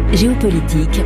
Géopolitique,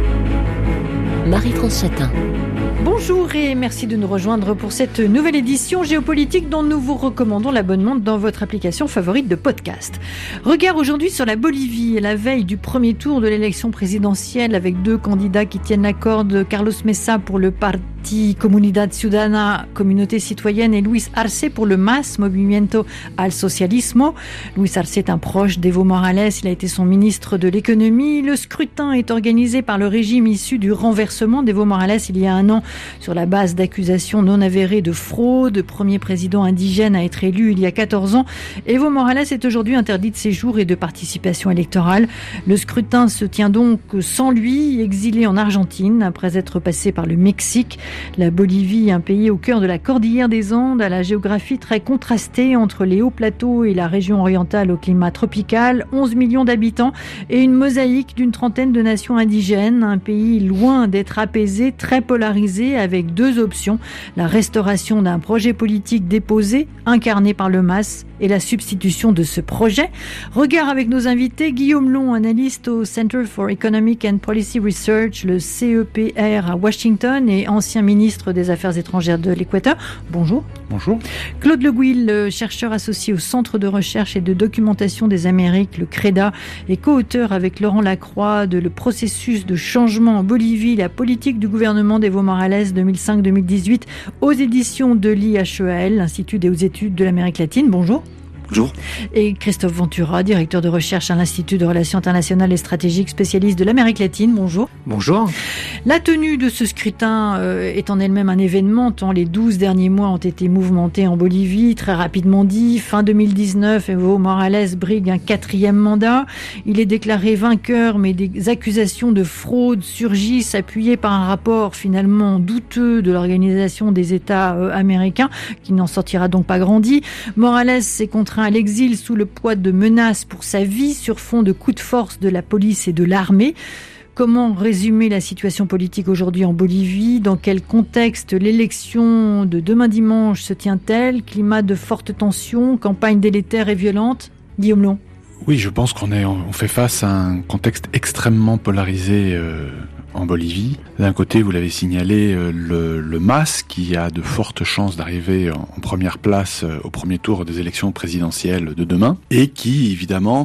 Marie-France Chatin. Bonjour et merci de nous rejoindre pour cette nouvelle édition géopolitique dont nous vous recommandons l'abonnement dans votre application favorite de podcast. Regard aujourd'hui sur la Bolivie, à la veille du premier tour de l'élection présidentielle avec deux candidats qui tiennent la corde, Carlos Mesa pour le Parti Comunidad Ciudadana, Communauté Citoyenne, et Luis Arce pour le MAS, Movimiento al Socialismo. Luis Arce est un proche d'Evo Morales, il a été son ministre de l'économie. Le scrutin est organisé par le régime issu du renversement d'Evo Morales il y a un an sur la base d'accusations non avérées de fraude. Premier président indigène à être élu il y a 14 ans. Evo Morales est aujourd'hui interdit de séjour et de participation électorale. Le scrutin se tient donc sans lui, exilé en Argentine après être passé par le Mexique. La Bolivie, un pays au cœur de la cordillère des Andes, à la géographie très contrastée entre les hauts plateaux et la région orientale au climat tropical, 11 millions d'habitants et une mosaïque d'une trentaine de nations indigènes. Un pays loin d'être apaisé, très polarisé, avec deux options, la restauration d'un projet politique déposé, incarné par le MAS, et la substitution de ce projet. Regard avec nos invités, Guillaume Long, analyste au Center for Economic and Policy Research, le CEPR à Washington, et ancien ministre des Affaires étrangères de l'Équateur. Bonjour. Bonjour. Claude Le Gouil, chercheur associé au Centre de recherche et de documentation des Amériques, le CREDA, et co-auteur avec Laurent Lacroix de Le processus de changement en Bolivie, la politique du gouvernement d'Evo Morales 2005-2018 aux éditions de l'IHEL, l'Institut des hautes études de l'Amérique latine. Bonjour. Bonjour. Et Christophe Ventura, directeur de recherche à l'Institut de relations internationales et stratégiques, spécialiste de l'Amérique latine. Bonjour. Bonjour. La tenue de ce scrutin est en elle-même un événement, tant les 12 derniers mois ont été mouvementés en Bolivie, très rapidement dit. Fin 2019, Evo Morales brigue un 4e mandat. Il est déclaré vainqueur, mais des accusations de fraude surgissent, appuyées par un rapport finalement douteux de l'Organisation des États américains, qui n'en sortira donc pas grandi. Morales s'est contraint à l'exil sous le poids de menaces pour sa vie sur fond de coups de force de la police et de l'armée. Comment résumer la situation politique aujourd'hui en Bolivie ? Dans quel contexte l'élection de demain dimanche se tient-elle ? Climat de forte tension, campagne délétère et violente ? Guillaume Long. Oui, je pense qu'on fait face à un contexte extrêmement polarisé en Bolivie. D'un côté, vous l'avez signalé, le MAS, qui a de fortes chances d'arriver en première place au premier tour des élections présidentielles de demain, et qui, évidemment,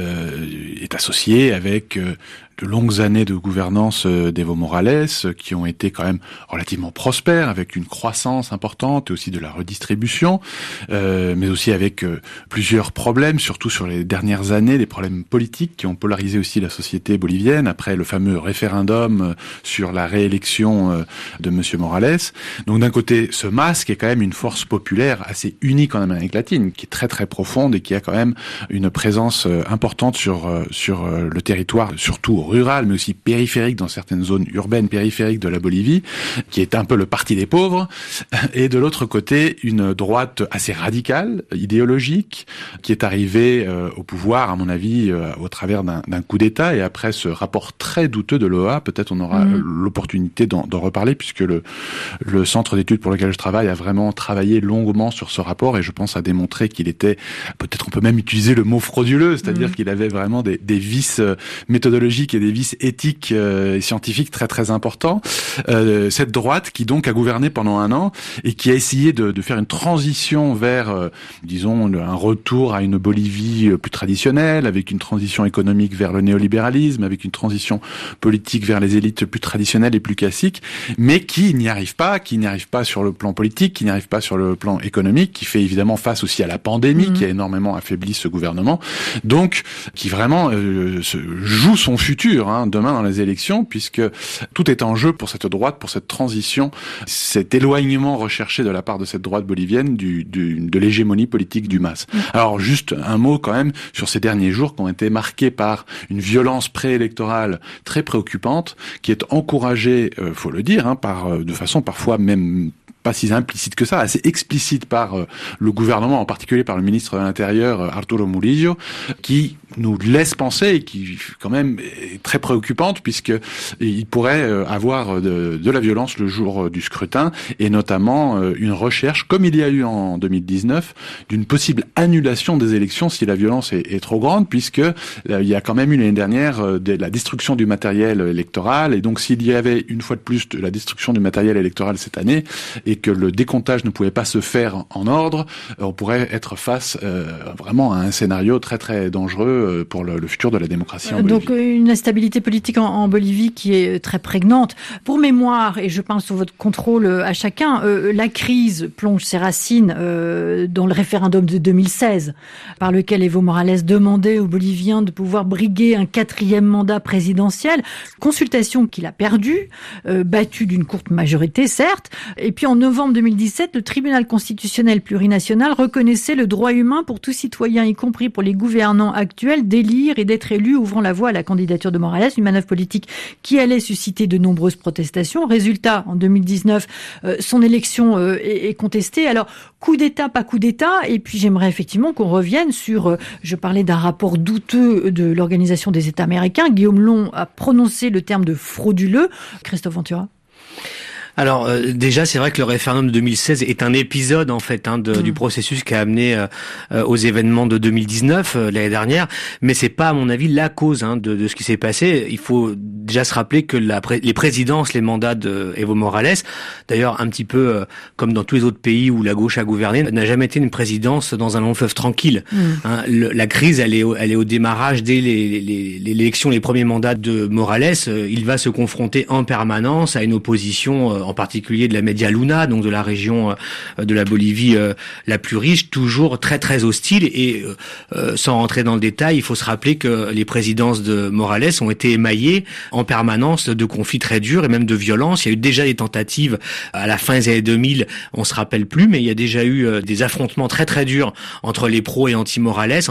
est associé avec de longues années de gouvernance d'Evo Morales, qui ont été quand même relativement prospères, avec une croissance importante et aussi de la redistribution, mais aussi avec plusieurs problèmes, surtout sur les dernières années, des problèmes politiques qui ont polarisé aussi la société bolivienne, après le fameux référendum sur la réélection de Monsieur Morales. Donc d'un côté, ce MAS, qui est quand même une force populaire assez unique en Amérique latine, qui est très très profonde et qui a quand même une présence importante sur le territoire, surtout rural, mais aussi périphérique, dans certaines zones urbaines périphériques de la Bolivie, qui est un peu le parti des pauvres, et de l'autre côté, une droite assez radicale, idéologique, qui est arrivée au pouvoir, à mon avis, au travers d'un coup d'État, et après ce rapport très douteux de l'OEA, peut-être on aura l'opportunité d'en reparler, puisque le centre d'études pour lequel je travaille a vraiment travaillé longuement sur ce rapport, et je pense à démontrer qu'il était, peut-être on peut même utiliser le mot frauduleux, c'est-à-dire qu'il avait vraiment des vices méthodologiques et des vices éthiques et scientifiques très très importants. Cette droite qui donc a gouverné pendant un an et qui a essayé de faire une transition vers, disons, un retour à une Bolivie plus traditionnelle, avec une transition économique vers le néolibéralisme, avec une transition politique vers les élites plus traditionnelles et plus classiques, mais qui n'y arrive pas sur le plan politique, qui n'y arrive pas sur le plan économique, qui fait évidemment face aussi à la pandémie qui a énormément affaibli ce gouvernement, donc qui vraiment joue son futur demain dans les élections, puisque tout est en jeu pour cette droite, pour cette transition, cet éloignement recherché de la part de cette droite bolivienne de l'hégémonie politique du MAS. Alors juste un mot quand même sur ces derniers jours qui ont été marqués par une violence préélectorale très préoccupante, qui est encouragée, faut le dire, de façon parfois même pas si implicite que ça, assez explicite par le gouvernement, en particulier par le ministre de l'Intérieur, Arturo Murillo, qui nous laisse penser, et qui quand même est très préoccupante, puisque il pourrait avoir de la violence le jour du scrutin, et notamment une recherche, comme il y a eu en 2019, d'une possible annulation des élections si la violence est trop grande, puisque il y a quand même eu l'année dernière de la destruction du matériel électoral, et donc s'il y avait une fois de plus de la destruction du matériel électoral cette année, et que le décomptage ne pouvait pas se faire en ordre, on pourrait être face vraiment à un scénario très très dangereux pour le futur de la démocratie en Bolivie. Donc une instabilité politique en Bolivie qui est très prégnante. Pour mémoire, et je pense sur votre contrôle à chacun, la crise plonge ses racines dans le référendum de 2016, par lequel Evo Morales demandait aux Boliviens de pouvoir briguer un 4e mandat présidentiel, consultation qu'il a perdue, battue d'une courte majorité certes, et puis en novembre 2017, le tribunal constitutionnel plurinational reconnaissait le droit humain pour tout citoyen, y compris pour les gouvernants actuels, d'élire et d'être élu, ouvrant la voie à la candidature de Morales, une manœuvre politique qui allait susciter de nombreuses protestations. Résultat, en 2019, son élection est contestée. Alors, coup d'État, pas coup d'État, et puis j'aimerais effectivement qu'on revienne sur, je parlais d'un rapport douteux de l'Organisation des États américains. Guillaume Long a prononcé le terme de frauduleux. Christophe Ventura. Alors déjà, c'est vrai que le référendum de 2016 est un épisode en fait du processus qui a amené aux événements de 2019 l'année dernière, mais c'est pas à mon avis la cause de ce qui s'est passé. Il faut déjà se rappeler que les présidences, les mandats de Evo Morales, d'ailleurs un petit peu comme dans tous les autres pays où la gauche a gouverné, n'a jamais été une présidence dans un long fleuve tranquille. La crise, elle est au démarrage dès l'élection, les premiers mandats de Morales. Il va se confronter en permanence à une opposition en particulier de la Media Luna, donc de la région de la Bolivie la plus riche, toujours très très hostile. Et sans rentrer dans le détail, il faut se rappeler que les présidences de Morales ont été émaillées en permanence de conflits très durs et même de violences. Il y a eu déjà des tentatives à la fin des années 2000, on se rappelle plus, mais il y a déjà eu des affrontements très très durs entre les pros et anti-Morales,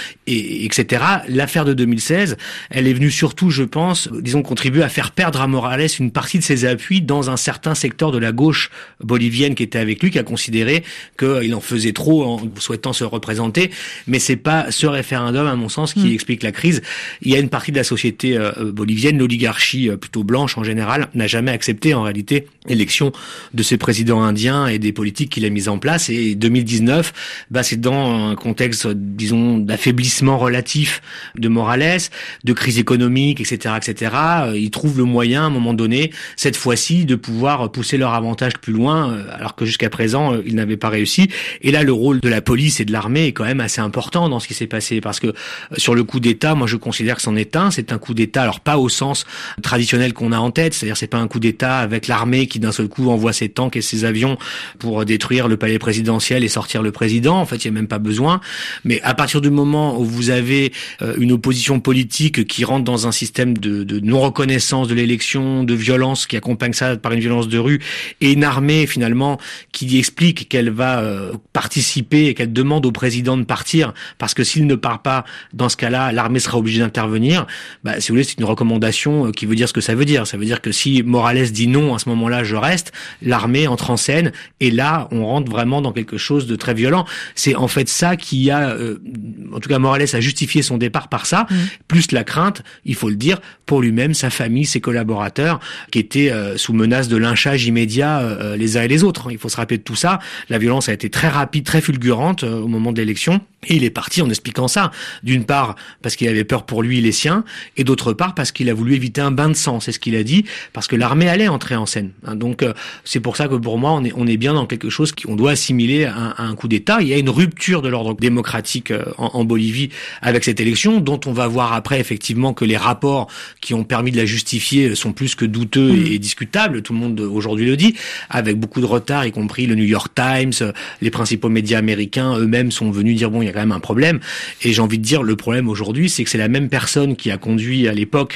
etc. L'affaire de 2016, elle est venue surtout, je pense, contribuer à faire perdre à Morales une partie de ses appuis dans un certain secteur de la gauche bolivienne qui était avec lui, qui a considéré qu'il en faisait trop en souhaitant se représenter. Mais c'est pas ce référendum, à mon sens, qui explique la crise. Il y a une partie de la société bolivienne, l'oligarchie plutôt blanche en général, n'a jamais accepté en réalité l'élection de ces présidents indiens et des politiques qu'il a mises en place. Et 2019, c'est dans un contexte, d'affaiblissement relatif de Morales, de crise économique, etc., etc. Ils trouvent le moyen, à un moment donné, cette fois-ci, de pouvoir pousser leur avantage plus loin, alors que jusqu'à présent, ils n'avaient pas réussi. Et là, le rôle de la police et de l'armée est quand même assez important dans ce qui s'est passé, parce que sur le coup d'État, moi je considère que c'en est un. C'est un coup d'État, alors pas au sens traditionnel qu'on a en tête, c'est-à-dire c'est pas un coup d'État avec l'armée qui d'un seul coup envoie ses tanks et ses avions pour détruire le palais présidentiel et sortir le président. En fait, il n'y a même pas besoin. Mais à partir du moment où vous avez une opposition politique qui rentre dans un système de non-reconnaissance de l'élection, de violence qui accompagne ça par une violence de rue, et une armée finalement qui explique qu'elle va participer et qu'elle demande au président de partir, parce que s'il ne part pas, dans ce cas-là, l'armée sera obligée d'intervenir. Si vous voulez, c'est une recommandation qui veut dire ce que ça veut dire. Ça veut dire que si Morales dit non, à ce moment-là, je reste, l'armée entre en scène, et là, on rentre vraiment dans quelque chose de très violent. C'est en fait ça qui a, en tout cas, Morales a justifié son départ par ça, plus la crainte, il faut le dire, pour lui-même, sa famille, ses collaborateurs, qui étaient sous menace de lynchage immédiat les uns et les autres. Il faut se rappeler de tout ça. La violence a été très rapide, très fulgurante au moment de l'élection. Et il est parti en expliquant ça. D'une part, parce qu'il avait peur pour lui et les siens, et d'autre part, parce qu'il a voulu éviter un bain de sang. C'est ce qu'il a dit, parce que l'armée allait entrer en scène. Donc, c'est pour ça que pour moi, on est bien dans quelque chose qu'on doit assimiler à un coup d'État. Il y a une rupture de l'ordre démocratique en Bolivie avec cette élection, dont on va voir après, effectivement, que les rapports qui ont permis de la justifier sont plus que douteux et discutables. Tout le monde aujourd'hui le dit, avec beaucoup de retard, y compris le New York Times, les principaux médias américains eux-mêmes sont venus dire, bon, il y a quand même un problème. Et j'ai envie de dire, le problème aujourd'hui, c'est que c'est la même personne qui a conduit à l'époque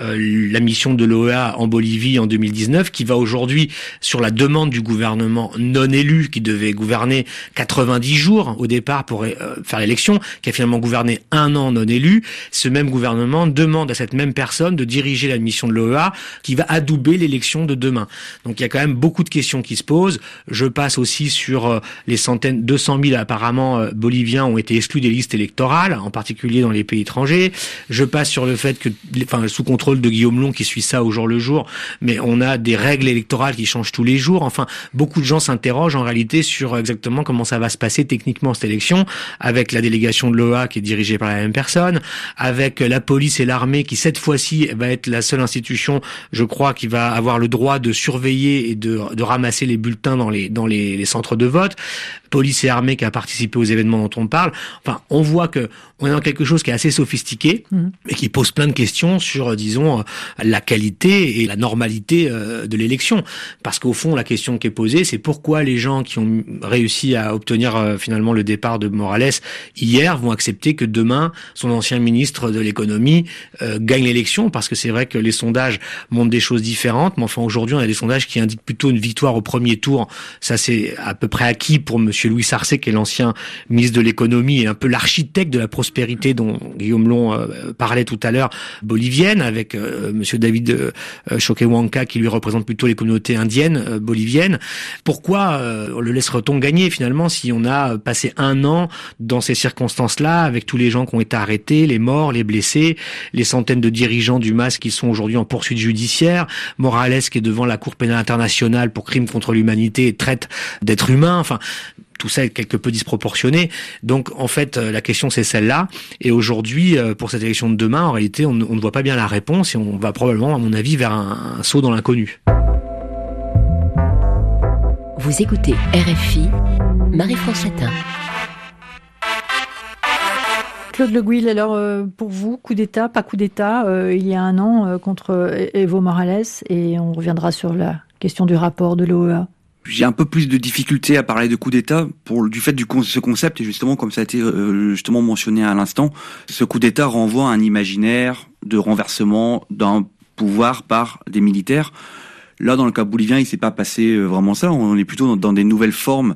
la mission de l'OEA en Bolivie en 2019, qui va aujourd'hui, sur la demande du gouvernement non élu, qui devait gouverner 90 jours au départ pour faire l'élection, qui a finalement gouverné 1 an non élu. Ce même gouvernement demande à cette même personne de diriger la mission de l'OEA, qui va adouber l'élection de demain. Donc il y a quand même beaucoup de questions qui se posent. Je passe aussi sur les 200 000 apparemment boliviens ont été exclus des listes électorales, en particulier dans les pays étrangers. Je passe sur le fait que, sous contrôle de Guillaume Long qui suit ça au jour le jour, mais on a des règles électorales qui changent tous les jours. Enfin, beaucoup de gens s'interrogent en réalité sur exactement comment ça va se passer techniquement cette élection, avec la délégation de l'OEA qui est dirigée par la même personne, avec la police et l'armée qui cette fois-ci va être la seule institution, je crois, qui va avoir le droit de surveiller et de ramasser les bulletins dans les centres de vote. Police et armée qui a participé aux événements dont on parle. Enfin, on voit que on est dans quelque chose qui est assez sophistiqué, mais qui pose plein de questions sur, disons, la qualité et la normalité de l'élection. Parce qu'au fond, la question qui est posée, c'est pourquoi les gens qui ont réussi à obtenir finalement le départ de Morales hier vont accepter que demain, son ancien ministre de l'économie gagne l'élection, parce que c'est vrai que les sondages montrent des choses différentes, mais enfin aujourd'hui, on a des sondages qui indiquent plutôt une victoire au premier tour. Ça, c'est à peu près acquis pour Monsieur Luis Arce, qui est l'ancien ministre de l'économie et un peu l'architecte de la prospérité dont Guillaume Long parlait tout à l'heure, bolivienne, avec Monsieur David Choquehuanca qui lui représente plutôt les communautés indiennes boliviennes. Pourquoi on le laisse Reton gagner finalement si on a passé 1 an dans ces circonstances-là, avec tous les gens qui ont été arrêtés, les morts, les blessés, les centaines de dirigeants du MAS qui sont aujourd'hui en poursuite judiciaire, Morales qui est devant la Cour pénale internationale pour crimes contre l'humanité et traite d'êtres humains, enfin tout ça est quelque peu disproportionné. Donc en fait la question c'est celle-là, et aujourd'hui pour cette élection de demain, en réalité on ne voit pas bien la réponse, et on va probablement à mon avis vers un saut dans l'inconnu. Vous écoutez RFI, Marie-France Chatin. Claude Le Gouil, alors pour vous, coup d'État, pas coup d'État, il y a 1 an contre Evo Morales, et on reviendra sur la question du rapport de l'OEA. J'ai un peu plus de difficulté à parler de coup d'État du fait de ce concept, et justement, comme ça a été justement mentionné à l'instant, ce coup d'État renvoie à un imaginaire de renversement d'un pouvoir par des militaires. Là, dans le cas bolivien, il s'est pas passé vraiment ça. On est plutôt dans des nouvelles formes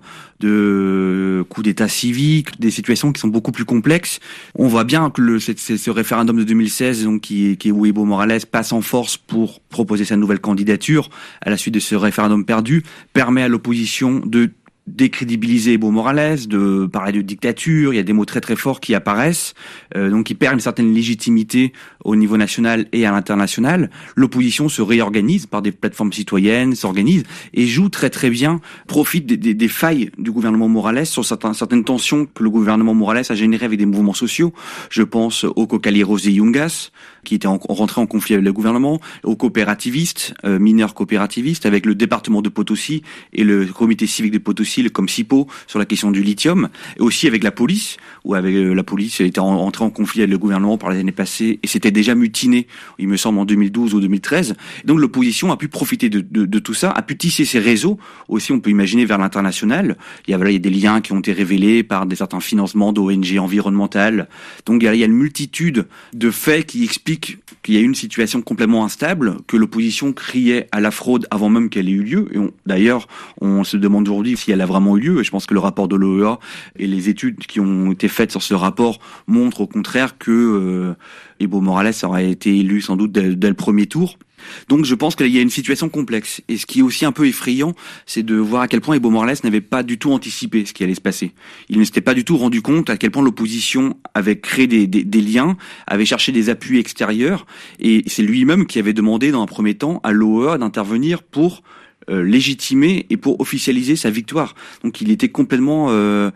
de coups d'État civiques, des situations qui sont beaucoup plus complexes. On voit bien que ce référendum de 2016, donc qui est où Evo Morales passe en force pour proposer sa nouvelle candidature à la suite de ce référendum perdu, permet à l'opposition de décrédibiliser Evo Morales, de parler de dictature. Il y a des mots très très forts qui apparaissent, donc qui perdent une certaine légitimité au niveau national et à l'international. L'opposition se réorganise par des plateformes citoyennes, s'organise et joue très très bien, profite des failles du gouvernement Morales sur certaines tensions que le gouvernement Morales a générées avec des mouvements sociaux. Je pense aux cocaleros de Yungas, qui étaient rentrés en conflit avec le gouvernement, aux coopérativistes, mineurs coopérativistes, avec le département de Potosí et le comité civique de Potosí, le COMCIPO, sur la question du lithium, et aussi avec la police, où avec la police était entrée en conflit avec le gouvernement par les années passées, et s'était déjà mutiné, il me semble, en 2012 ou 2013. Et donc l'opposition a pu profiter de tout ça, a pu tisser ses réseaux, aussi on peut imaginer vers l'international. Il y a des liens qui ont été révélés par certains financements d'ONG environnementales. Donc il y a une multitude de faits qui expliquent qu'il y a une situation complètement instable, que l'opposition criait à la fraude avant même qu'elle ait eu lieu. Et d'ailleurs, on se demande aujourd'hui si elle a vraiment eu lieu. Et je pense que le rapport de l'OEA et les études qui ont été faites sur ce rapport montrent au contraire que Evo Morales aurait été élu sans doute dès le premier tour. Donc je pense qu'il y a une situation complexe. Et ce qui est aussi un peu effrayant, c'est de voir à quel point Evo Morales n'avait pas du tout anticipé ce qui allait se passer. Il ne s'était pas du tout rendu compte à quel point l'opposition avait créé des liens, avait cherché des appuis extérieurs. Et c'est lui-même qui avait demandé dans un premier temps à l'OEA d'intervenir pour légitimer et pour officialiser sa victoire. Donc il était complètement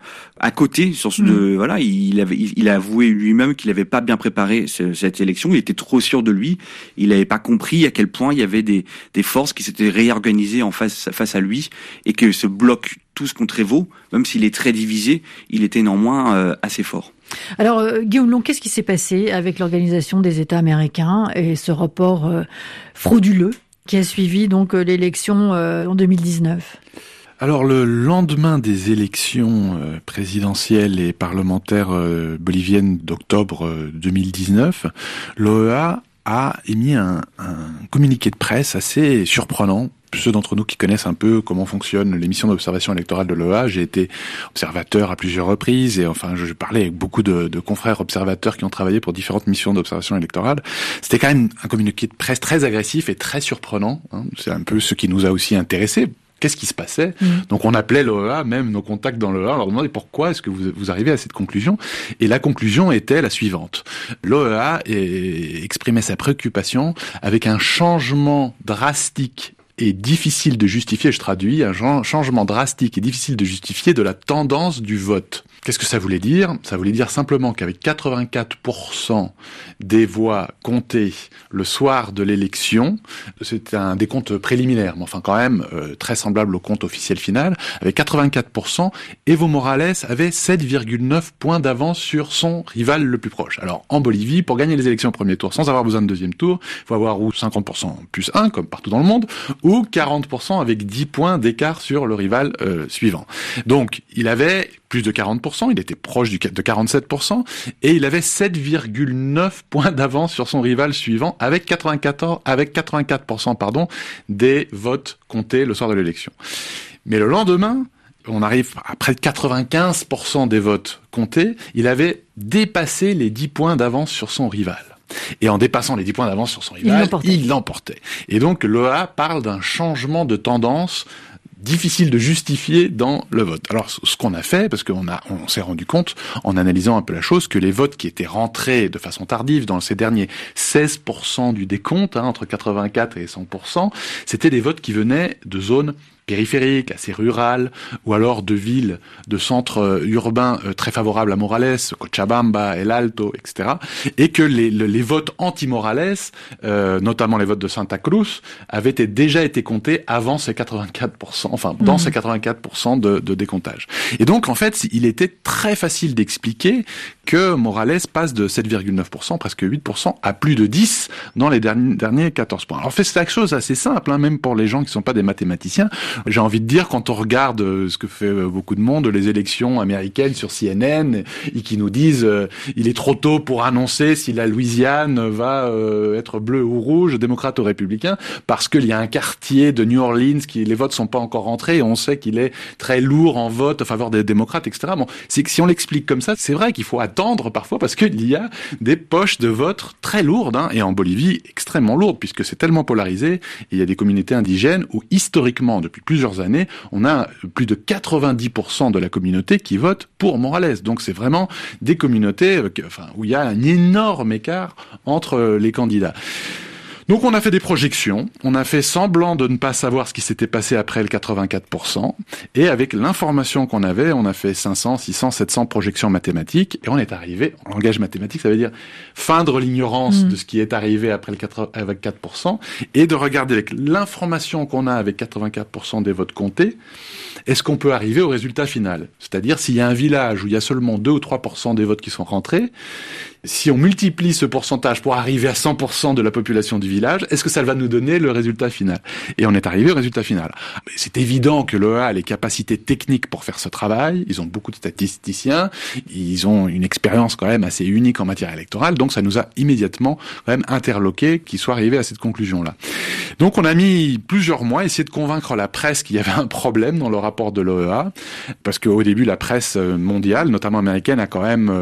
à côté sur voilà, il a avoué lui-même qu'il n'avait pas bien préparé cette élection, il était trop sûr de lui, il n'avait pas compris à quel point il y avait des forces qui s'étaient réorganisées en face à lui, et que ce bloc tous contre Evo, même s'il est très divisé, il était néanmoins assez fort. Alors, Guillaume Long, qu'est-ce qui s'est passé avec l'Organisation des États américains et ce rapport frauduleux qui a suivi donc l'élection en 2019 ? Alors le lendemain des élections présidentielles et parlementaires boliviennes d'octobre 2019, l'OEA a émis un communiqué de presse assez surprenant. Ceux d'entre nous qui connaissent un peu comment fonctionne les missions d'observation électorale de l'OEA, j'ai été observateur à plusieurs reprises et enfin je parlais avec beaucoup de confrères observateurs qui ont travaillé pour différentes missions d'observation électorale. C'était quand même un communiqué de presse très agressif et très surprenant. C'est un peu ce qui nous a aussi intéressés. Qu'est-ce qui se passait? Donc on appelait l'OEA, même nos contacts dans l'OEA, on leur demandait pourquoi est-ce que vous arrivez à cette conclusion. Et la conclusion était la suivante. L'OEA exprimait sa préoccupation avec un changement drastique et difficile de justifier, je traduis, un changement drastique et difficile de justifier de la tendance du vote. Qu'est-ce que ça voulait dire? Ça voulait dire simplement qu'avec 84% des voix comptées le soir de l'élection, c'était un décompte préliminaire, mais enfin quand même très semblable au compte officiel final, avec 84%, Evo Morales avait 7,9 points d'avance sur son rival le plus proche. Alors en Bolivie, pour gagner les élections au premier tour sans avoir besoin de deuxième tour, il faut avoir ou 50% plus 1, comme partout dans le monde, ou 40% avec 10 points d'écart sur le rival suivant. Donc il avait plus de 40%, il était proche de 47%, et il avait 7,9 points d'avance sur son rival suivant, avec 84% des votes comptés le soir de l'élection. Mais le lendemain, on arrive à près de 95% des votes comptés, il avait dépassé les 10 points d'avance sur son rival. Et en dépassant les 10 points d'avance sur son rival, il l'emportait. Et donc l'OEA parle d'un changement de tendance difficile de justifier dans le vote. Alors, ce qu'on a fait, parce qu'on s'est rendu compte, en analysant un peu la chose, que les votes qui étaient rentrés de façon tardive dans ces derniers 16% du décompte, entre 84 et 100%, c'était des votes qui venaient de zones périphériques, assez rurales, ou alors de villes, de centres urbains très favorables à Morales, Cochabamba, El Alto, etc. Et que les votes anti-Morales, notamment les votes de Santa Cruz, avaient déjà été comptés avant ces 84%, enfin dans ces 84% de décomptage. Et donc en fait, il était très facile d'expliquer que Morales passe de 7,9%, presque 8%, à plus de 10% dans les derniers 14 points. Alors en fait, c'est quelque chose assez simple, même pour les gens qui ne sont pas des mathématiciens. J'ai envie de dire, quand on regarde ce que fait beaucoup de monde, les élections américaines sur CNN, et qui nous disent il est trop tôt pour annoncer si la Louisiane va être bleue ou rouge, démocrate ou républicain, parce qu'il y a un quartier de New Orleans qui les votes sont pas encore rentrés et on sait qu'il est très lourd en vote en faveur des démocrates, etc. Bon, c'est que si on l'explique comme ça, c'est vrai qu'il faut attendre parfois parce qu'il y a des poches de vote très lourdes, et en Bolivie extrêmement lourdes puisque c'est tellement polarisé. Et il y a des communautés indigènes où historiquement, depuis plusieurs années, on a plus de 90% de la communauté qui vote pour Morales. Donc c'est vraiment des communautés où il y a un énorme écart entre les candidats. Donc on a fait des projections, on a fait semblant de ne pas savoir ce qui s'était passé après le 84%, et avec l'information qu'on avait, on a fait 500, 600, 700 projections mathématiques, et on est arrivé, en langage mathématique, ça veut dire feindre l'ignorance de ce qui est arrivé après le 84%, et de regarder avec l'information qu'on a avec 84% des votes comptés, est-ce qu'on peut arriver au résultat final? C'est-à-dire s'il y a un village où il y a seulement 2 ou 3% des votes qui sont rentrés, si on multiplie ce pourcentage pour arriver à 100% de la population du village, est-ce que ça va nous donner le résultat final? Et on est arrivé au résultat final. Mais c'est évident que l'OEA a les capacités techniques pour faire ce travail. Ils ont beaucoup de statisticiens. Ils ont une expérience quand même assez unique en matière électorale. Donc ça nous a immédiatement quand même interloqué qu'ils soient arrivés à cette conclusion-là. Donc on a mis plusieurs mois à essayer de convaincre la presse qu'il y avait un problème dans le rapport de l'OEA. Parce qu'au début, la presse mondiale, notamment américaine, a quand même,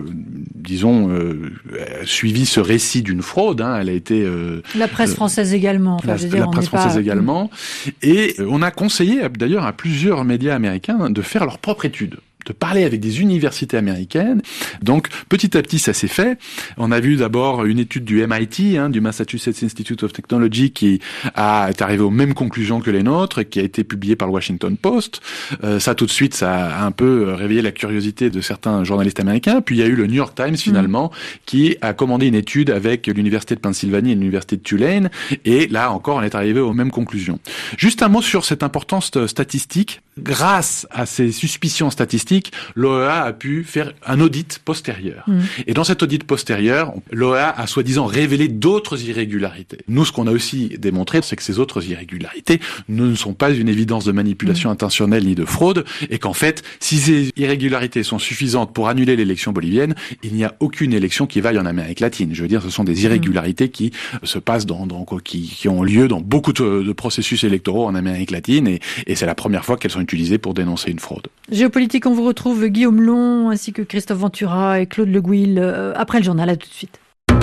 suivi ce récit d'une fraude. Elle a été la presse française également. La presse française également. Et on a conseillé d'ailleurs à plusieurs médias américains de faire leur propre étude, de parler avec des universités américaines. Donc, petit à petit, ça s'est fait. On a vu d'abord une étude du MIT, du Massachusetts Institute of Technology, qui est arrivé aux mêmes conclusions que les nôtres et qui a été publiée par le Washington Post. Ça, tout de suite, ça a un peu réveillé la curiosité de certains journalistes américains. Puis, il y a eu le New York Times, finalement, qui a commandé une étude avec l'Université de Pennsylvanie et l'Université de Tulane. Et là, encore, on est arrivé aux mêmes conclusions. Juste un mot sur cette importance statistique. Grâce à ces suspicions statistiques, politique, l'OEA a pu faire un audit postérieur. Et dans cet audit postérieur, l'OEA a soi-disant révélé d'autres irrégularités. Nous, ce qu'on a aussi démontré, c'est que ces autres irrégularités ne sont pas une évidence de manipulation intentionnelle ni de fraude, et qu'en fait, si ces irrégularités sont suffisantes pour annuler l'élection bolivienne, il n'y a aucune élection qui vaille en Amérique latine. Je veux dire, ce sont des irrégularités qui se passent qui ont lieu dans beaucoup de processus électoraux en Amérique latine, et c'est la première fois qu'elles sont utilisées pour dénoncer une fraude. Géopolitique, on vous retrouve Guillaume Long ainsi que Christophe Ventura et Claude Le Gouil après le journal. À tout de suite.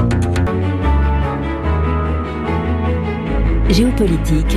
Géopolitique,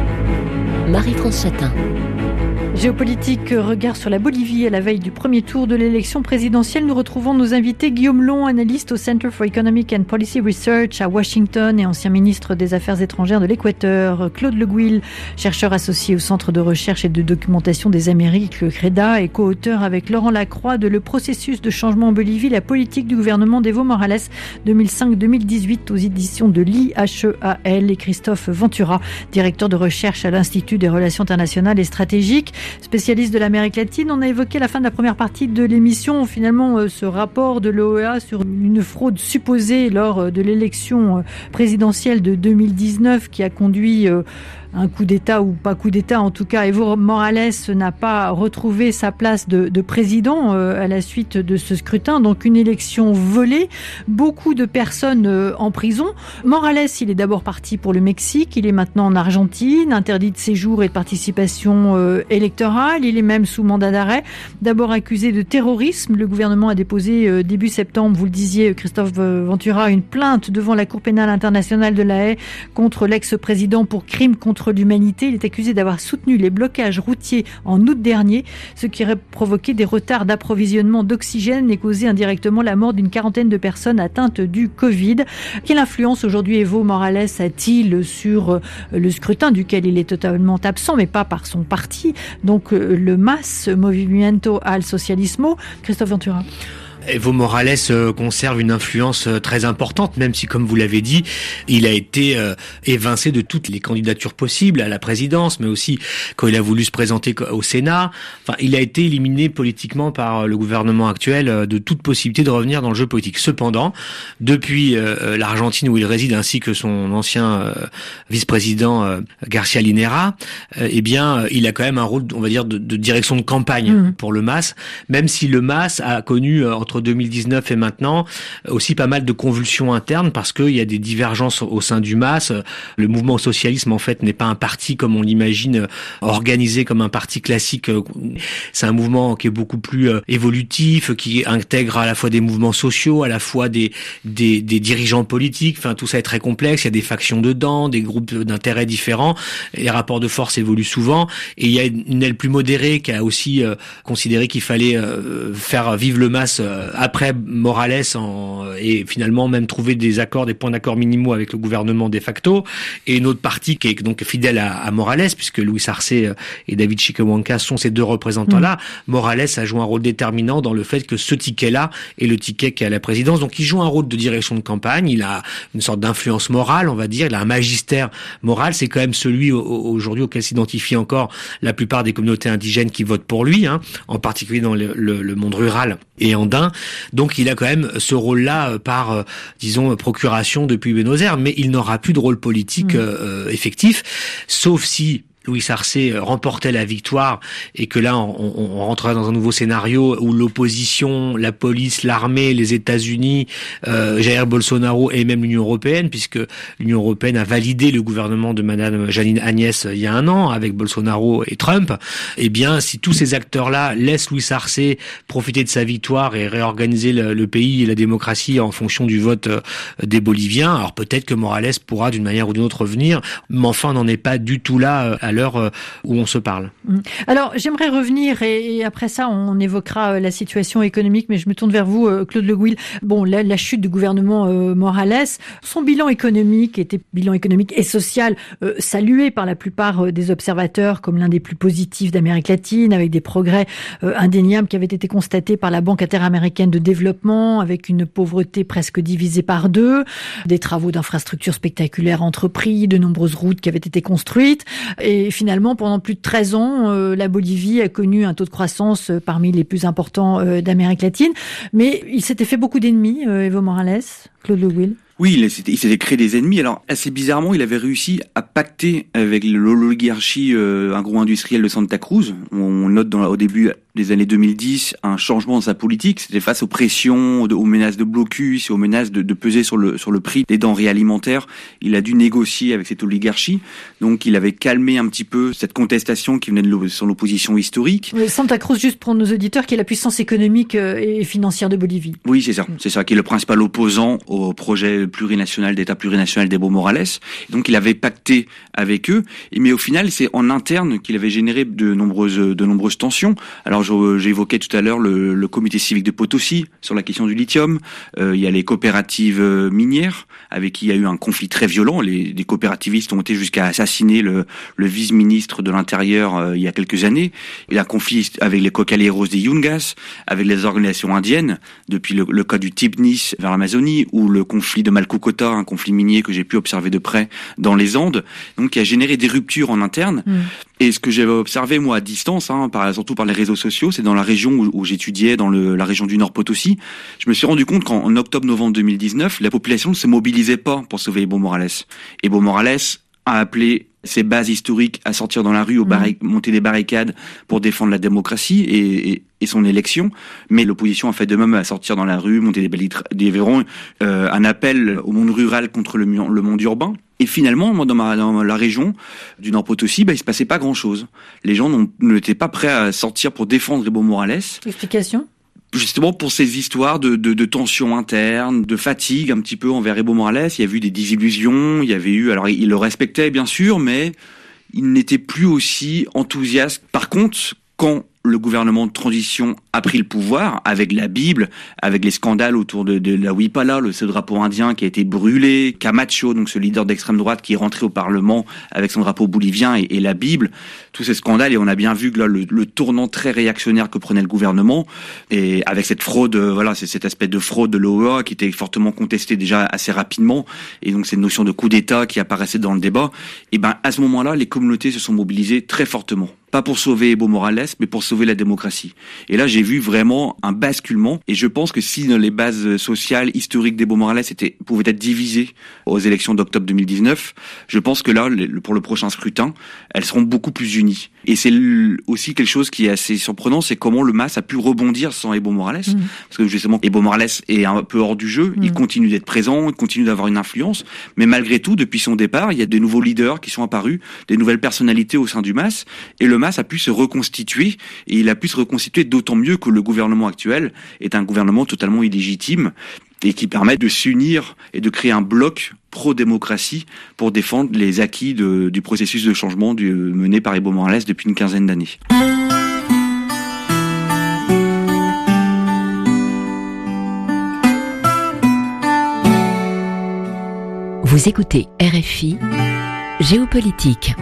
Marie-France Chatin. Géopolitique, regard sur la Bolivie à la veille du premier tour de l'élection présidentielle. Nous retrouvons nos invités Guillaume Long, analyste au Center for Economic and Policy Research à Washington et ancien ministre des Affaires étrangères de l'Équateur. Claude Le Gouil, chercheur associé au Centre de recherche et de documentation des Amériques, le CREDA, et co-auteur avec Laurent Lacroix de Le processus de changement en Bolivie, la politique du gouvernement d'Evo Morales 2005-2018 aux éditions de l'IHEAL, et Christophe Ventura, directeur de recherche à l'Institut des relations internationales et stratégiques. Spécialiste de l'Amérique latine, on a évoqué à la fin de la première partie de l'émission finalement ce rapport de l'OEA sur une fraude supposée lors de l'élection présidentielle de 2019 qui a conduit un coup d'État ou pas coup d'État, en tout cas Evo Morales n'a pas retrouvé sa place de président à la suite de ce scrutin, donc une élection volée, beaucoup de personnes en prison. Morales, il est d'abord parti pour le Mexique, il est maintenant en Argentine, interdit de séjour et de participation électorale, il est même sous mandat d'arrêt, d'abord accusé de terrorisme. Le gouvernement a déposé début septembre, vous le disiez Christophe Ventura, une plainte devant la Cour pénale internationale de La Haye contre l'ex-président pour crimes contre l'humanité. Il est accusé d'avoir soutenu les blocages routiers en août dernier, ce qui aurait provoqué des retards d'approvisionnement d'oxygène et causé indirectement la mort d'une quarantaine de personnes atteintes du Covid. Quelle influence aujourd'hui Evo Morales a-t-il sur le scrutin duquel il est totalement absent, mais pas par son parti, donc le MAS, Movimiento al Socialismo? Christophe Ventura. Evo Morales conserve une influence très importante, même si, comme vous l'avez dit, il a été évincé de toutes les candidatures possibles à la présidence, mais aussi quand il a voulu se présenter au Sénat. Enfin, il a été éliminé politiquement par le gouvernement actuel de toute possibilité de revenir dans le jeu politique. Cependant, depuis l'Argentine où il réside, ainsi que son ancien vice-président Garcia Linera, eh bien, il a quand même un rôle, on va dire, de direction de campagne pour le MAS, même si le MAS a connu entre 2019 et maintenant aussi pas mal de convulsions internes parce qu'il y a des divergences au sein du MAS. Le mouvement au socialisme en fait n'est pas un parti comme on l'imagine organisé comme un parti classique. C'est un mouvement qui est beaucoup plus évolutif, qui intègre à la fois des mouvements sociaux, à la fois des dirigeants politiques. Enfin, tout ça est très complexe. Il y a des factions dedans, des groupes d'intérêts différents. Les rapports de force évoluent souvent. Et il y a une aile plus modérée qui a aussi considéré qu'il fallait faire vivre le MAS après Morales et finalement même trouver des points d'accord minimaux avec le gouvernement de facto, et une autre partie qui est donc fidèle à Morales, puisque Luis Arce et David Chiquehuanca sont ces deux représentants-là. Morales a joué un rôle déterminant dans le fait que ce ticket-là est le ticket qui est à la présidence, donc il joue un rôle de direction de campagne, il a une sorte d'influence morale, on va dire, il a un magistère moral, c'est quand même celui aujourd'hui auquel s'identifient encore la plupart des communautés indigènes qui votent pour lui, en particulier dans le monde rural et andin. Donc il a quand même ce rôle-là par, disons, procuration depuis Buenos Aires, mais il n'aura plus de rôle politique effectif, sauf si Luis Arce remportait la victoire et que là on rentrerait dans un nouveau scénario où l'opposition, la police, l'armée, les États-Unis, Jair Bolsonaro et même l'Union européenne, puisque l'Union européenne a validé le gouvernement de Madame Janine Agnès il y a un an avec Bolsonaro et Trump. Eh bien, si tous ces acteurs-là laissent Luis Arce profiter de sa victoire et réorganiser le pays et la démocratie en fonction du vote des Boliviens, alors peut-être que Morales pourra d'une manière ou d'une autre revenir, mais enfin on n'en est pas du tout là à l'heure où on se parle. Alors, j'aimerais revenir et après ça, on évoquera la situation économique, mais je me tourne vers vous, Claude Le Gouil. Bon, la chute du gouvernement Morales, son bilan économique était bilan économique et social salué par la plupart des observateurs comme l'un des plus positifs d'Amérique latine, avec des progrès indéniables qui avaient été constatés par la Banque interaméricaine de développement, avec une pauvreté presque divisée par deux, des travaux d'infrastructures spectaculaires entrepris, de nombreuses routes qui avaient été construites. Et Et finalement, pendant plus de 13 ans, la Bolivie a connu un taux de croissance parmi les plus importants d'Amérique latine. Mais il s'était fait beaucoup d'ennemis, Evo Morales, Claude Le Gouil. Oui, il s'était créé des ennemis. Alors, assez bizarrement, il avait réussi à pacter avec l'oligarchie agro-industrielle de Santa Cruz. On note au début des années 2010 un changement dans sa politique. C'était face aux pressions, aux menaces de blocus et aux menaces de peser sur le prix des denrées alimentaires. Il a dû négocier avec cette oligarchie. Donc, il avait calmé un petit peu cette contestation qui venait de son opposition historique. Santa Cruz, juste pour nos auditeurs, qui est la puissance économique et financière de Bolivie. Oui, c'est ça. C'est ça, qui est le principal opposant au projet plurinational d'État plurinational d'Evo Morales. Donc, il avait pacté avec eux. Mais au final, c'est en interne qu'il avait généré de nombreuses tensions. Alors, j'évoquais tout à l'heure le comité civique de Potosí sur la question du lithium. Il y a les coopératives minières avec qui il y a eu un conflit très violent. Les coopérativistes ont été jusqu'à assassiner le vice-ministre de l'Intérieur il y a quelques années. Il y a un conflit avec les cocaleros de Yungas, avec les organisations indiennes, depuis le cas du Tibnis vers l'Amazonie, ou le conflit de Malkucota, un conflit minier que j'ai pu observer de près dans les Andes, donc qui a généré des ruptures en interne. Et ce que j'avais observé, moi, à distance, surtout par les réseaux sociaux, c'est dans la région où j'étudiais, dans la région du Nord Potosí, je me suis rendu compte qu'en octobre-novembre 2019, la population ne se mobilisait pas pour sauver Evo Morales. Evo Morales a appelé ses bases historiques à sortir dans la rue, monter des barricades pour défendre la démocratie et son élection, mais l'opposition a fait de même à sortir dans la rue, monter des verrons, un appel au monde rural contre le monde urbain. Et finalement, moi, dans la région du Nord Potosí, il se passait pas grand-chose. Les gens n'étaient pas prêts à sortir pour défendre Evo Morales. Explication ? Justement pour ces histoires de tensions internes, de fatigue un petit peu envers Evo Morales. Il y a eu des désillusions, alors il le respectait bien sûr, mais il n'était plus aussi enthousiaste. Par contre, quand le gouvernement de transition a pris le pouvoir, avec la Bible, avec les scandales autour de la Huipala, ce drapeau indien qui a été brûlé, Camacho, donc ce leader d'extrême droite qui est rentré au Parlement avec son drapeau bolivien et la Bible, tous ces scandales, et on a bien vu que là, le tournant très réactionnaire que prenait le gouvernement, et avec cette fraude, c'est cet aspect de fraude de l'OEA qui était fortement contesté déjà assez rapidement, et donc cette notion de coup d'État qui apparaissait dans le débat, et à ce moment-là, les communautés se sont mobilisées très fortement. Pas pour sauver Evo Morales, mais pour sauver la démocratie. Et là, j'ai vu vraiment un basculement. Et je pense que si les bases sociales, historiques d'Evo Morales pouvaient être divisées aux élections d'octobre 2019, je pense que là, pour le prochain scrutin, elles seront beaucoup plus unies. Et c'est aussi quelque chose qui est assez surprenant, c'est comment le MAS a pu rebondir sans Evo Morales. Parce que justement, Evo Morales est un peu hors du jeu. Il continue d'être présent, il continue d'avoir une influence. Mais malgré tout, depuis son départ, il y a des nouveaux leaders qui sont apparus, des nouvelles personnalités au sein du MAS. Et le MAS a pu se reconstituer, et il a pu se reconstituer d'autant mieux que le gouvernement actuel est un gouvernement totalement illégitime et qui permet de s'unir et de créer un bloc pro-démocratie pour défendre les acquis du processus de changement mené par Evo Morales depuis une quinzaine d'années. Vous écoutez RFI Géopolitique.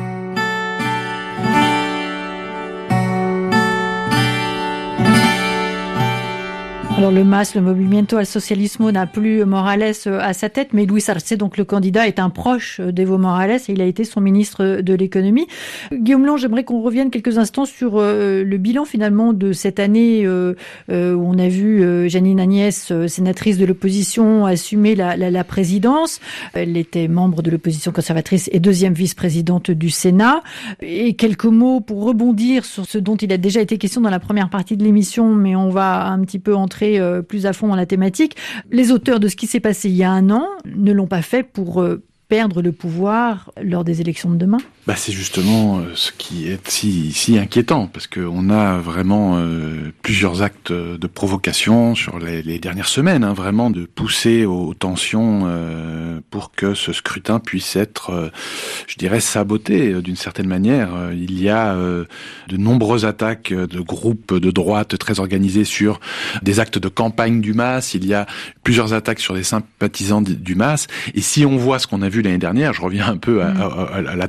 Alors le MAS, le Movimiento al Socialismo, n'a plus Morales à sa tête, mais Luis Arce, donc le candidat, est un proche d'Evo Morales et il a été son ministre de l'économie. Guillaume Lang, j'aimerais qu'on revienne quelques instants sur le bilan finalement de cette année où on a vu Jeanine Agnès, sénatrice de l'opposition, assumer la présidence. Elle était membre de l'opposition conservatrice et deuxième vice-présidente du Sénat. Et quelques mots pour rebondir sur ce dont il a déjà été question dans la première partie de l'émission, mais on va un petit peu entrer plus à fond dans la thématique. Les auteurs de ce qui s'est passé il y a un an ne l'ont pas fait pour perdre le pouvoir lors des élections de demain. C'est justement ce qui est si inquiétant, parce qu'on a vraiment plusieurs actes de provocation sur les dernières semaines, vraiment de pousser aux tensions pour que ce scrutin puisse être, je dirais, saboté d'une certaine manière. Il y a de nombreuses attaques de groupes de droite très organisés sur des actes de campagne du MAS, il y a plusieurs attaques sur des sympathisants du MAS, et si on voit ce qu'on a vu l'année dernière, je reviens un peu à la tendance qui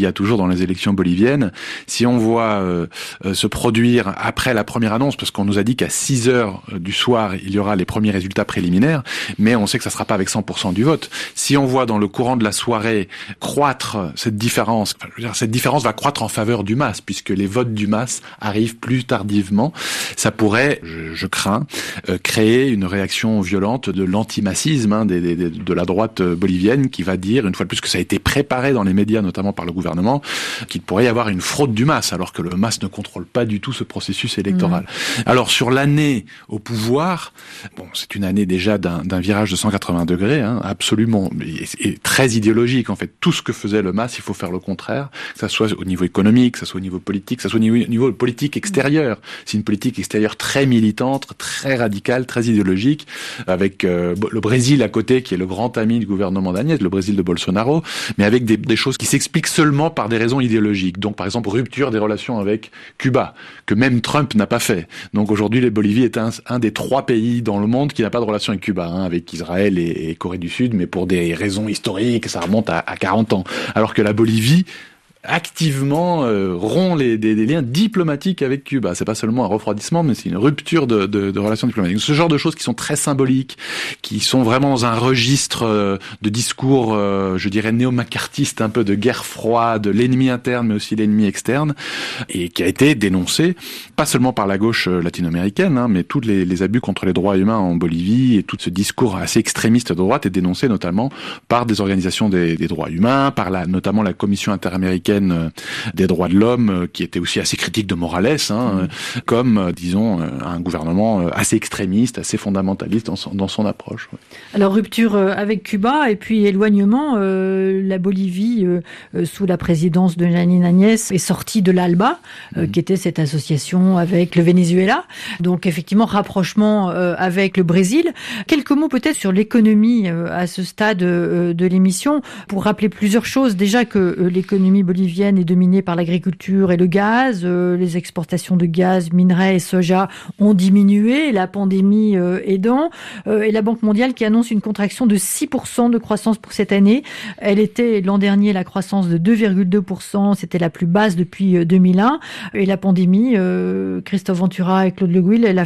qu'il y a toujours dans les élections boliviennes. Si on voit se produire après la première annonce, parce qu'on nous a dit qu'à 6 heures du soir, il y aura les premiers résultats préliminaires, mais on sait que ça sera pas avec 100% du vote. Si on voit dans le courant de la soirée croître cette différence, cette différence va croître en faveur du MAS, puisque les votes du MAS arrivent plus tardivement, ça pourrait, je crains, créer une réaction violente de l'antimassisme de la droite bolivienne, qui va dire, une fois de plus, que ça a été préparé dans les médias, notamment par le gouvernement, qu'il pourrait y avoir une fraude du MAS, alors que le MAS ne contrôle pas du tout ce processus électoral. Alors, sur l'année au pouvoir, bon, c'est une année déjà d'un virage de 180 degrés, absolument, et très idéologique, en fait. Tout ce que faisait le MAS, il faut faire le contraire, que ça soit au niveau économique, que ça soit au niveau politique, que ça soit au niveau politique extérieur. C'est une politique extérieure très militante, très radicale, très idéologique, avec le Brésil à côté, qui est le grand ami du gouvernement d'Agnès, le Brésil de Bolsonaro, mais avec des choses qui s'expliquent seulement par des raisons idéologiques. Donc, par exemple, rupture des relations avec Cuba, que même Trump n'a pas fait. Donc, aujourd'hui, la Bolivie est un des 3 pays dans le monde qui n'a pas de relation avec Cuba, avec Israël et Corée du Sud, mais pour des raisons historiques, ça remonte à 40 ans. Alors que la Bolivie activement rompt des liens diplomatiques avec Cuba. C'est pas seulement un refroidissement, mais c'est une rupture de relations diplomatiques. Ce genre de choses qui sont très symboliques, qui sont vraiment dans un registre de discours, je dirais, néo-macartiste, un peu de guerre froide, l'ennemi interne, mais aussi l'ennemi externe, et qui a été dénoncé, pas seulement par la gauche latino-américaine, mais tous les abus contre les droits humains en Bolivie, et tout ce discours assez extrémiste de droite est dénoncé notamment par des organisations des droits humains, par notamment la Commission interaméricaine des droits de l'homme, qui était aussi assez critique de Morales, comme, disons, un gouvernement assez extrémiste, assez fondamentaliste dans son approche. Ouais. Alors, rupture avec Cuba, et puis éloignement, la Bolivie, sous la présidence de Janine Agnès, est sortie de l'ALBA, qui était cette association avec le Venezuela. Donc, effectivement, rapprochement avec le Brésil. Quelques mots peut-être sur l'économie à ce stade de l'émission, pour rappeler plusieurs choses. Déjà que l'économie bolivienne est dominée par l'agriculture et le gaz. Les exportations de gaz, minerais et soja ont diminué, la pandémie aidant. Et la Banque mondiale qui annonce une contraction de 6% de croissance pour cette année. Elle était l'an dernier la croissance de 2,2%. C'était la plus basse depuis 2001. Et la pandémie, Christophe Ventura et Claude Le Gouil, elle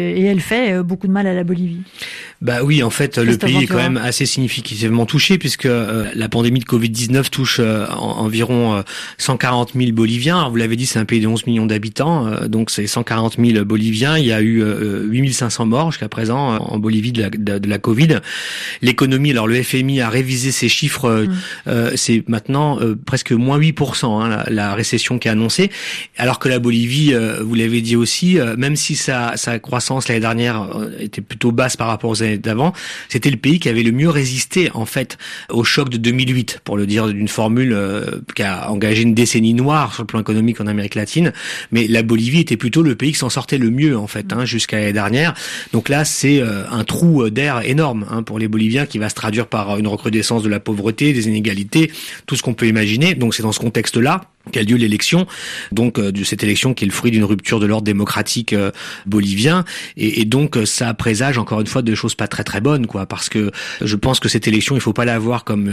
fait beaucoup de mal à la Bolivie. Bah oui, en fait, le pays est quand même assez significativement touché, puisque la pandémie de Covid-19 touche environ 140 000 Boliviens. Alors, vous l'avez dit, c'est un pays de 11 millions d'habitants, donc c'est 140 000 Boliviens. Il y a eu 8 500 morts jusqu'à présent en Bolivie de la Covid. L'économie, alors le FMI a révisé ses chiffres, c'est maintenant presque moins 8%, la récession qui est annoncée, alors que la Bolivie, vous l'avez dit aussi, même si sa croissance l'année dernière était plutôt basse par rapport aux années d'avant, c'était le pays qui avait le mieux résisté en fait au choc de 2008, pour le dire d'une formule qui a engagé une décennie noire sur le plan économique en Amérique latine, mais la Bolivie était plutôt le pays qui s'en sortait le mieux en fait, jusqu'à l'année dernière. Donc là, c'est un trou d'air énorme pour les Boliviens, qui va se traduire par une recrudescence de la pauvreté, des inégalités, tout ce qu'on peut imaginer. Donc c'est dans ce contexte-là qu'a lieu l'élection, donc de cette élection qui est le fruit d'une rupture de l'ordre démocratique bolivien, et donc ça présage encore une fois de choses pas très très bonnes, parce que je pense que cette élection, il faut pas la voir comme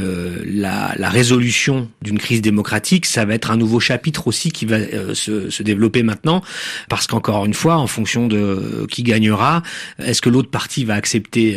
la résolution d'une crise démocratique. Ça va être un nouveau chapitre aussi qui va se développer maintenant, parce qu'encore une fois, en fonction de qui gagnera, est-ce que l'autre parti va accepter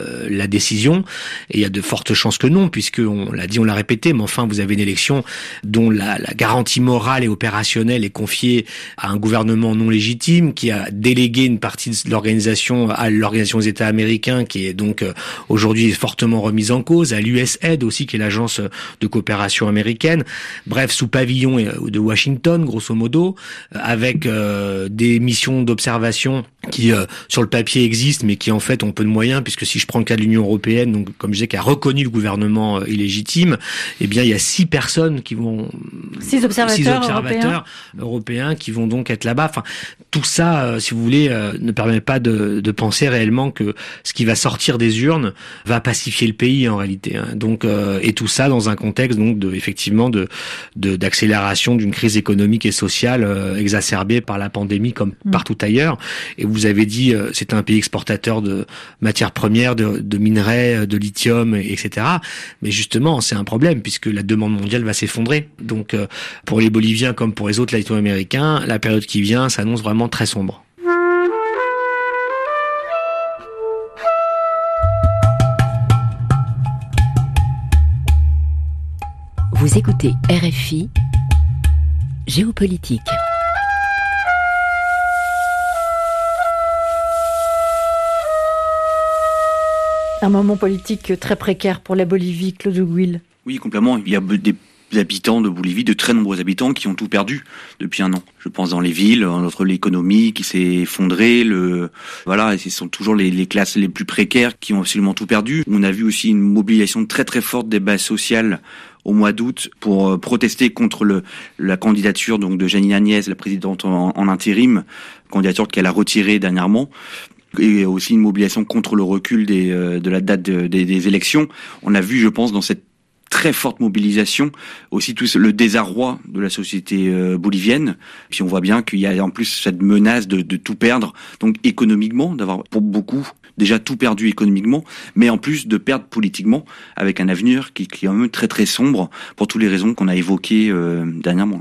la décision? Et il y a de fortes chances que non, puisque on l'a dit, on l'a répété, mais enfin vous avez une élection dont la garantie morale et opérationnelle est confiée à un gouvernement non légitime, qui a délégué une partie de l'organisation à l'Organisation des États américains, qui est donc aujourd'hui fortement remise en cause, à l'USAID aussi, qui est l'agence de coopération américaine. Bref, sous pavillon de Washington, grosso modo, avec des missions d'observation qui, sur le papier, existent, mais qui en fait ont peu de moyens, puisque si je prends le cas de l'Union européenne, donc comme je disais, qui a reconnu le gouvernement illégitime, eh bien il y a 6 personnes qui vont observateurs européens qui vont donc être là-bas. Enfin, tout ça, si vous voulez, ne permet pas de penser réellement que ce qui va sortir des urnes va pacifier le pays en réalité. Donc, et tout ça dans un contexte donc d'accélération d'une crise économique et sociale exacerbée par la pandémie comme partout ailleurs. Et vous avez dit, c'est un pays exportateur de matières premières, de minerais, de lithium, etc. Mais justement, c'est un problème puisque la demande mondiale va s'effondrer. Donc, pour les Boliviens comme pour les autres latino-américains, la période qui vient s'annonce vraiment très sombre. Vous écoutez RFI Géopolitique. Un moment politique très précaire pour la Bolivie, Claude Huguil. Oui, complètement. Il y a des habitants de Bolivie, de très nombreux habitants qui ont tout perdu depuis un an. Je pense dans les villes, entre l'économie qui s'est effondrée, et ce sont toujours les classes les plus précaires qui ont absolument tout perdu. On a vu aussi une mobilisation très très forte des bases sociales au mois d'août pour protester contre la candidature donc de Janine Áñez, la présidente en intérim, candidature qu'elle a retirée dernièrement. Et aussi une mobilisation contre le recul de la date des élections. On a vu, je pense, dans cette très forte mobilisation, aussi tout le désarroi de la société bolivienne. Puis on voit bien qu'il y a en plus cette menace de tout perdre, donc économiquement, d'avoir pour beaucoup déjà tout perdu économiquement, mais en plus de perdre politiquement, avec un avenir qui est quand même très très sombre pour toutes les raisons qu'on a évoquées dernièrement.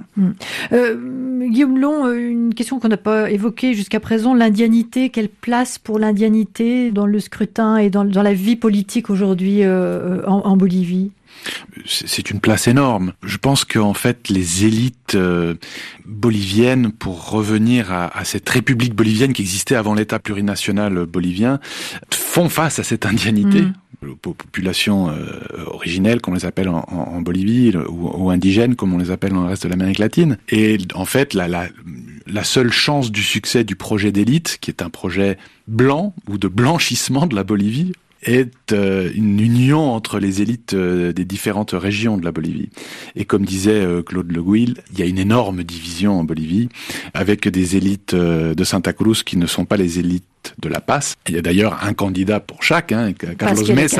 Guillaume Long, une question qu'on n'a pas évoquée jusqu'à présent, l'indianité, quelle place pour l'indianité dans le scrutin et dans la vie politique aujourd'hui en Bolivie ? C'est une place énorme. Je pense qu'en fait, les élites boliviennes, pour revenir à cette république bolivienne qui existait avant l'État plurinational bolivien, font face à cette indianité. Aux populations originelles, comme on les appelle en Bolivie, ou indigènes, comme on les appelle dans le reste de l'Amérique latine. Et en fait, la seule chance du succès du projet d'élite, qui est un projet blanc ou de blanchissement de la Bolivie, est une union entre les élites des différentes régions de la Bolivie. Et comme disait Claude Huguil, il y a une énorme division en Bolivie, avec des élites de Santa Cruz qui ne sont pas les élites de La Paz. Il y a d'ailleurs un candidat pour chaque, Carlos Mesa,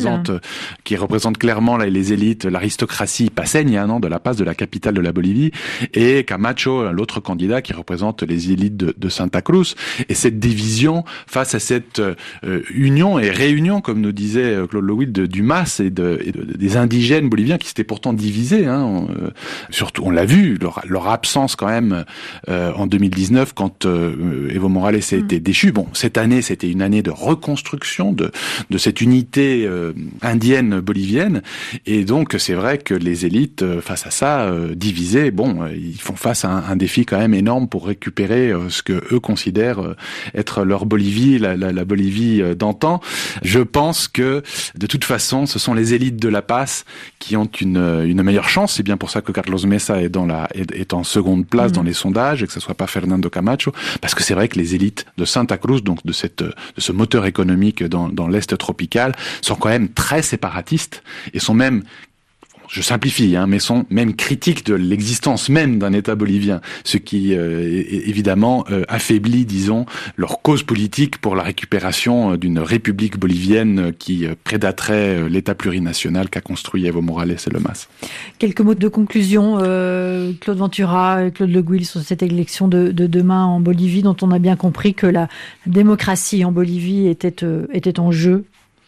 qui représente clairement les élites, l'aristocratie paceña, de La Paz, de la capitale de la Bolivie, et Camacho, l'autre candidat qui représente les élites de Santa Cruz. Et cette division face à cette union et réunion, comme nous disait Claude Huguil, du MAS et des indigènes boliviens qui s'étaient pourtant divisés. Surtout, on l'a vu, leur absence quand même en 2019 quand Evo Morales a été déchu. Bon, cette année, c'était une année de reconstruction de cette unité indienne bolivienne, et donc c'est vrai que les élites, face à ça, divisées, ils font face à un défi quand même énorme pour récupérer ce que eux considèrent être leur Bolivie, la Bolivie d'antan. Je pense que de toute façon, ce sont les élites de La Paz qui ont une meilleure chance. C'est bien pour ça que Carlos Mesa est en seconde place dans les sondages, et que ce soit pas Fernando Camacho, parce que c'est vrai que les élites de Santa Cruz, donc de ce moteur économique dans l'Est tropical, sont quand même très séparatistes et sont même, je simplifie, mais sont même critiques de l'existence même d'un État bolivien, ce qui évidemment affaiblit, disons, leur cause politique pour la récupération d'une république bolivienne qui prédaterait l'État plurinational qu'a construit Evo Morales et le MAS. Quelques mots de conclusion, Claude Ventura, Claude Huguil, sur cette élection de demain en Bolivie, dont on a bien compris que la démocratie en Bolivie était en jeu.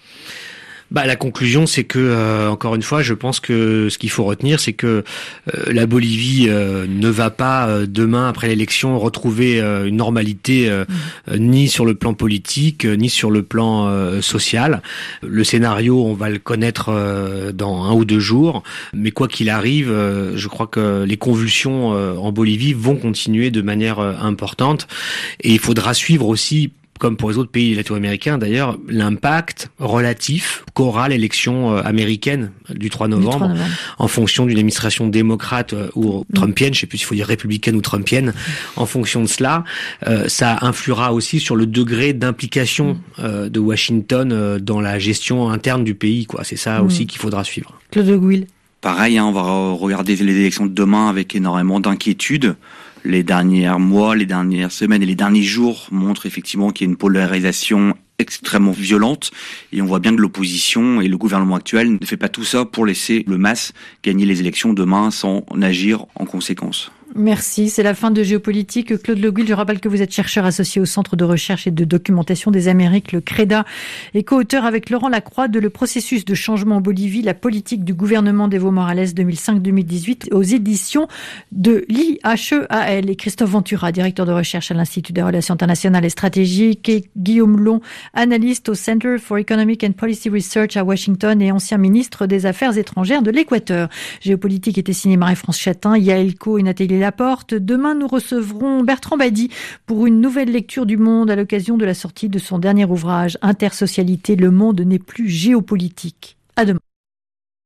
La conclusion, c'est que, encore une fois, je pense que ce qu'il faut retenir, c'est que la Bolivie ne va pas, demain, après l'élection, retrouver une normalité ni sur le plan politique, ni sur le plan social. Le scénario, on va le connaître dans 1 ou 2 jours, mais quoi qu'il arrive, je crois que les convulsions en Bolivie vont continuer de manière importante, et il faudra suivre aussi, comme pour les autres pays latino-américains d'ailleurs, l'impact relatif qu'aura l'élection américaine du 3 novembre, en fonction d'une administration démocrate ou trumpienne, je ne sais plus s'il faut dire républicaine ou trumpienne, en fonction de cela, ça influera aussi sur le degré d'implication de Washington dans la gestion interne du pays, quoi. C'est ça aussi qu'il faudra suivre. Claude Huguil. Pareil, on va regarder les élections de demain avec énormément d'inquiétude. Les derniers mois, les dernières semaines et les derniers jours montrent effectivement qu'il y a une polarisation extrêmement violente et on voit bien que l'opposition et le gouvernement actuel ne fait pas tout ça pour laisser le MAS gagner les élections demain sans agir en conséquence. Merci, c'est la fin de Géopolitique. Claude Le Gouil, je rappelle que vous êtes chercheur associé au Centre de recherche et de documentation des Amériques, le CREDA, et co-auteur avec Laurent Lacroix de Le processus de changement en Bolivie, la politique du gouvernement d'Evo Morales 2005-2018 aux éditions de l'IHEAL. Et Christophe Ventura, directeur de recherche à l'Institut des relations internationales et stratégiques, et Guillaume Long, analyste au Center for Economic and Policy Research à Washington et ancien ministre des Affaires étrangères de l'Équateur. Géopolitique était signé Marie-France Chatin, Yael Co et Nathalie Laporte. Demain, nous recevrons Bertrand Badi pour une nouvelle lecture du Monde à l'occasion de la sortie de son dernier ouvrage, Intersocialité, le monde n'est plus géopolitique.